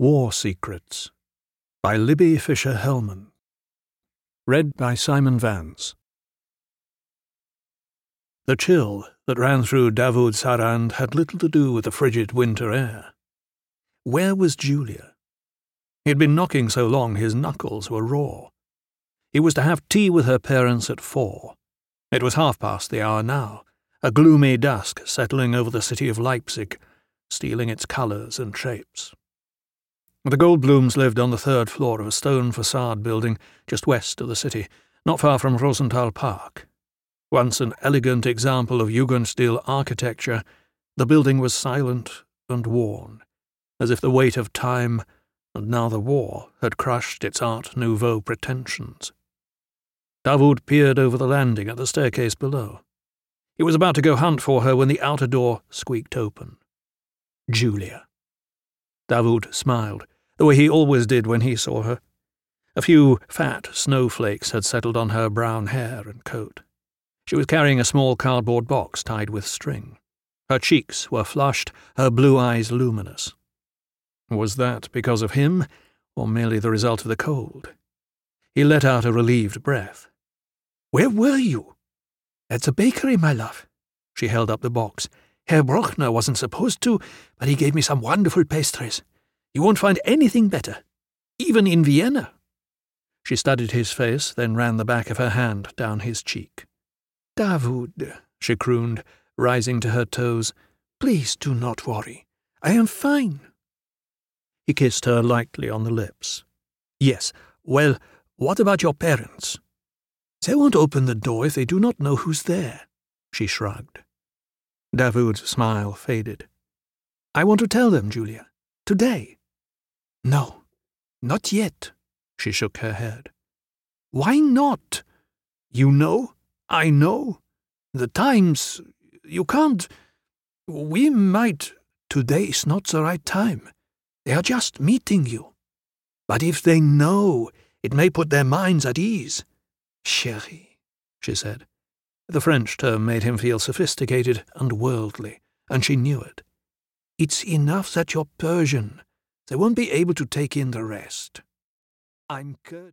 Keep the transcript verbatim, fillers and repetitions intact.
War Secrets by Libby Fisher-Hellman. Read by Simon Vance. The chill that ran through Davoud Sarand had little to do with the frigid winter air. Where was Julia? He had been knocking so long his knuckles were raw. He was to have tea with her parents at four. It was half past the hour now, a gloomy dusk settling over the city of Leipzig, stealing its colours and shapes. The Goldblums lived on the third floor of a stone facade building just west of the city, not far from Rosenthal Park. Once an elegant example of Jugendstil architecture, the building was silent and worn, as if the weight of time, and now the war, had crushed its Art Nouveau pretensions. Davoud peered over the landing at the staircase below. He was about to go hunt for her when the outer door squeaked open. Julia. Davoud smiled, the way he always did when he saw her. A few fat snowflakes had settled on her brown hair and coat. She was carrying a small cardboard box tied with string. Her cheeks were flushed, her blue eyes luminous. Was that because of him, or merely the result of the cold? He let out a relieved breath. "Where were you?" "At the bakery, my love." She held up the box. "Herr Bruckner wasn't supposed to, but he gave me some wonderful pastries. You won't find anything better, even in Vienna." She studied his face, then ran the back of her hand down his cheek. "Davoud," she crooned, rising to her toes, "please do not worry. I am fine." He kissed her lightly on the lips. "Yes, well, what about your parents?" "They won't open the door if they do not know who's there," she shrugged. Davoud's smile faded. "I want to tell them, Julia. Today." "No, not yet," she shook her head. "Why not? You know, I know. The times, you can't. We might. Today is not the right time. They are just meeting you. But if they know, it may put their minds at ease." "Chérie," she said. The French term made him feel sophisticated and worldly, and she knew it. "It's enough that you're Persian. They won't be able to take in the rest." "I'm Kurt."